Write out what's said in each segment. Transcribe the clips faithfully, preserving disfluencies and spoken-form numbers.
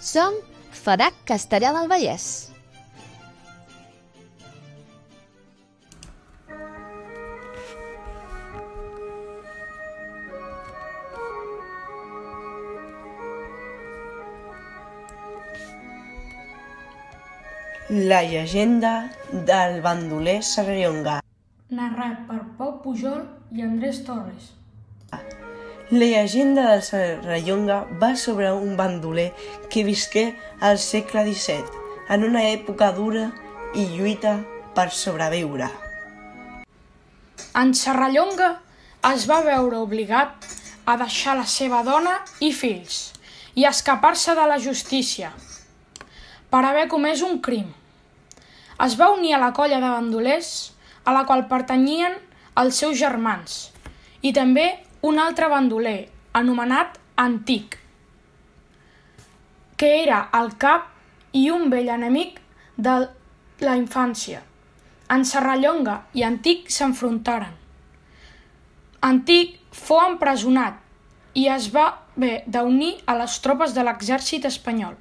Som FEDAC Castellar del Vallès. La llegenda del bandoler Serrallonga. Narrat per Pau Pujol i Andrés Torres. La llegenda del Serrallonga va sobre un bandoler que visqué al segle disset, en una època dura i lluita per sobreviure. En Serrallonga es va veure obligat a deixar la seva dona i fills i a escapar-se de la justícia per haver comès un crim. Es va unir a la colla de bandolers a la qual pertanyien els seus germans i també un altre bandoler anomenat Antic, que era el cap i un vell enemic de la infància. En Serrallonga i Antic s'enfrontaren. Antic fou empresonat i es va haver d'unir a les tropes de l'exèrcit espanyol.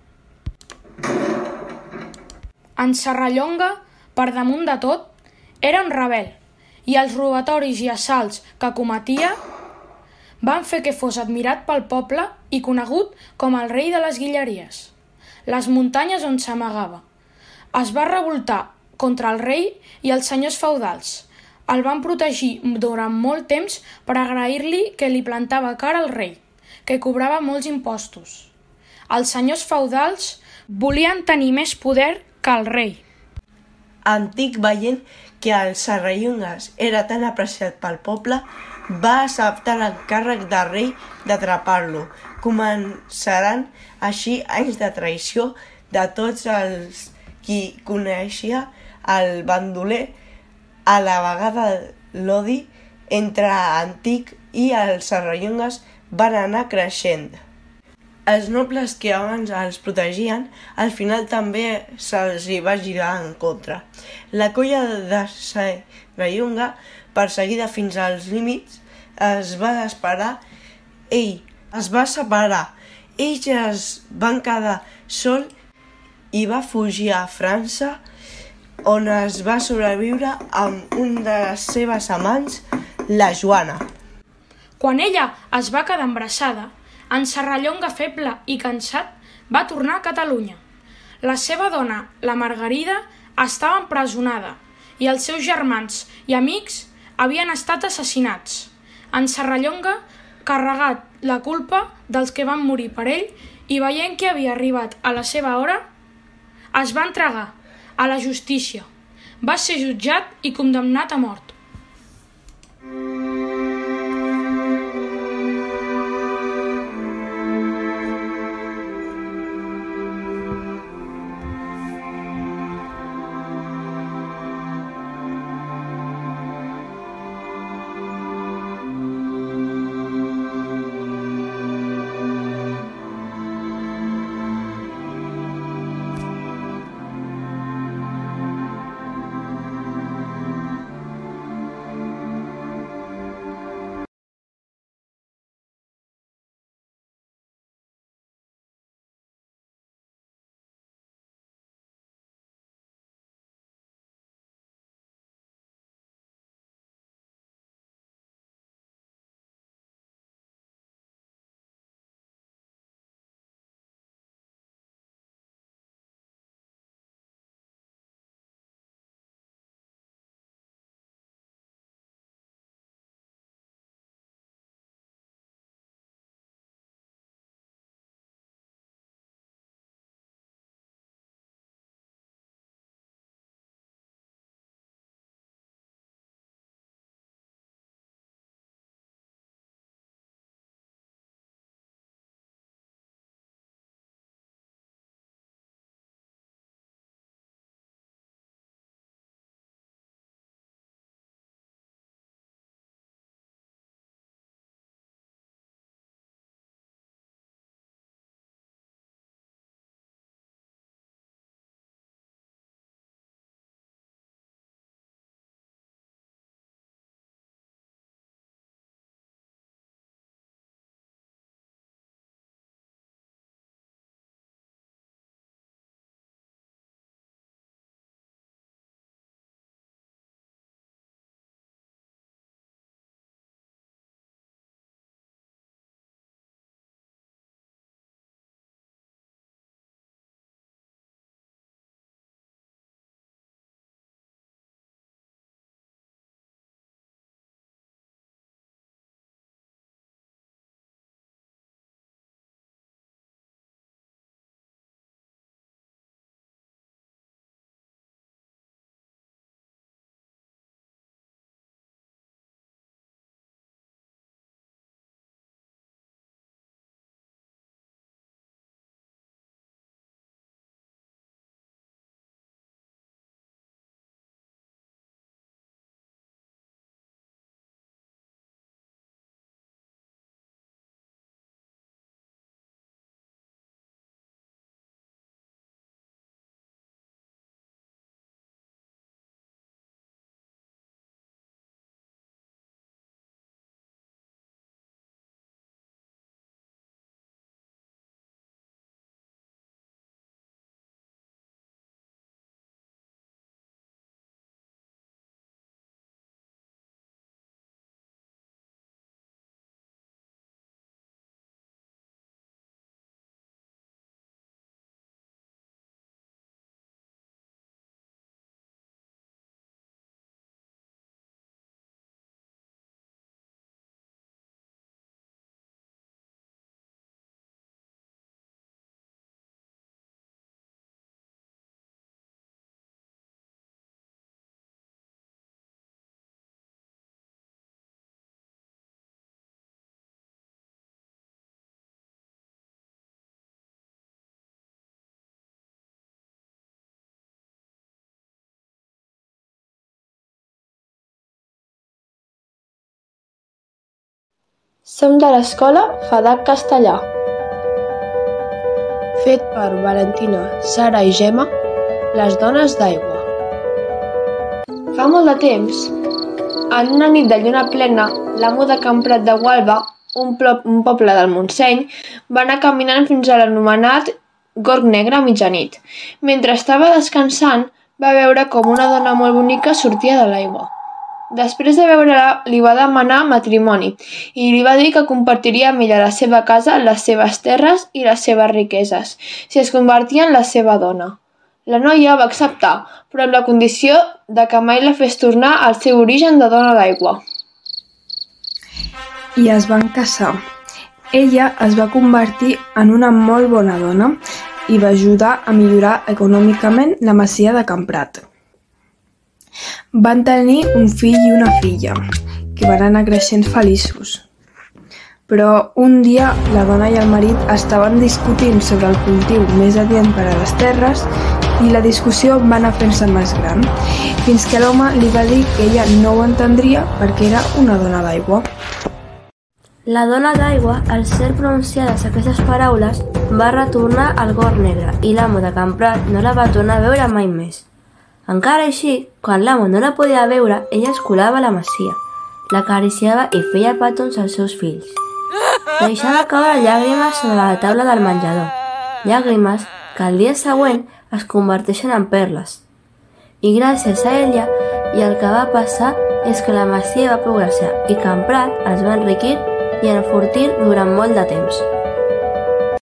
En Serrallonga, per damunt de tot, era un rebel i els robatoris i assalts que cometia van fer que fos admirat pel poble i conegut com el rei de les Guilleries, les muntanyes on s'amagava. Es va revoltar contra el rei i els senyors feudals. El van protegir durant molt temps per agrair-li que li plantava cara al rei, que cobrava molts impostos. Els senyors feudals volien tenir més poder que el rei. Antic, veient que el Serrallonga era tan apreciat pel poble, va acceptar l'encàrrec del rei d'atrapar-lo. Començaran així anys de traïció de tots els qui coneixia el bandoler. A la vegada l'odi entre Antic i els Serrallongues van anar creixent. Els nobles que abans els protegien, al final també se'ls hi va girar en contra. La colla de Serrallonga, perseguida fins als límits, es va desesperar. Ell es va separar. Ells es van quedar sol i va fugir a França, on es va sobreviure amb una de les seves amants, la Joana. Quan ella es va quedar embarassada, en Serrallonga, feble i cansat, va tornar a Catalunya. La seva dona, la Margarida, estava empresonada i els seus germans i amics havien estat assassinats. En Serrallonga, carregat la culpa dels que van morir per ell i veient que havia arribat a la seva hora, es va entregar a la justícia. Va ser jutjat i condemnat a mort. Som de l'escola Fadac Castellà. Fet per Valentina, Sara i Gemma, les dones d'aigua. Fa molt de temps, en una nit de lluna plena, l'amo de Can Prat de Gualba, un, un poble del Montseny, va anar caminant fins a l'anomenat Gorg Negre a mitjanit. Mentre estava descansant, va veure com una dona molt bonica sortia de l'aigua. Després de veure-la, li va demanar matrimoni i li va dir que compartiria amb ella la seva casa, les seves terres i les seves riqueses, si es convertia en la seva dona. La noia va acceptar, però amb la condició de que mai la fes tornar al seu origen de dona d'aigua. I es van casar. Ella es va convertir en una molt bona dona i va ajudar a millorar econòmicament la masia de Can Prat. Van tenir un fill i una filla, que van anar creixent feliços. Però un dia la dona i el marit estaven discutint sobre el cultiu més adient per a les terres i la discussió va anar fent-se més gran, fins que l'home li va dir que ella no ho entendria perquè era una dona d'aigua. La dona d'aigua, al ser pronunciades aquestes paraules, va retornar al Gorg Negre i l'amo de Can Prat no la va tornar a veure mai més. Encara així, quan l'amo no la podia veure, ella es colava a la masia, l'acariciava i feia petons als seus fills. Deixava caure llàgrimes sobre la taula del menjador, llàgrimes que el dia següent es converteixen en perles. I gràcies a ella i el que va passar és que la masia va progressar i Can Prat es va enriquir i enfortir durant molt de temps.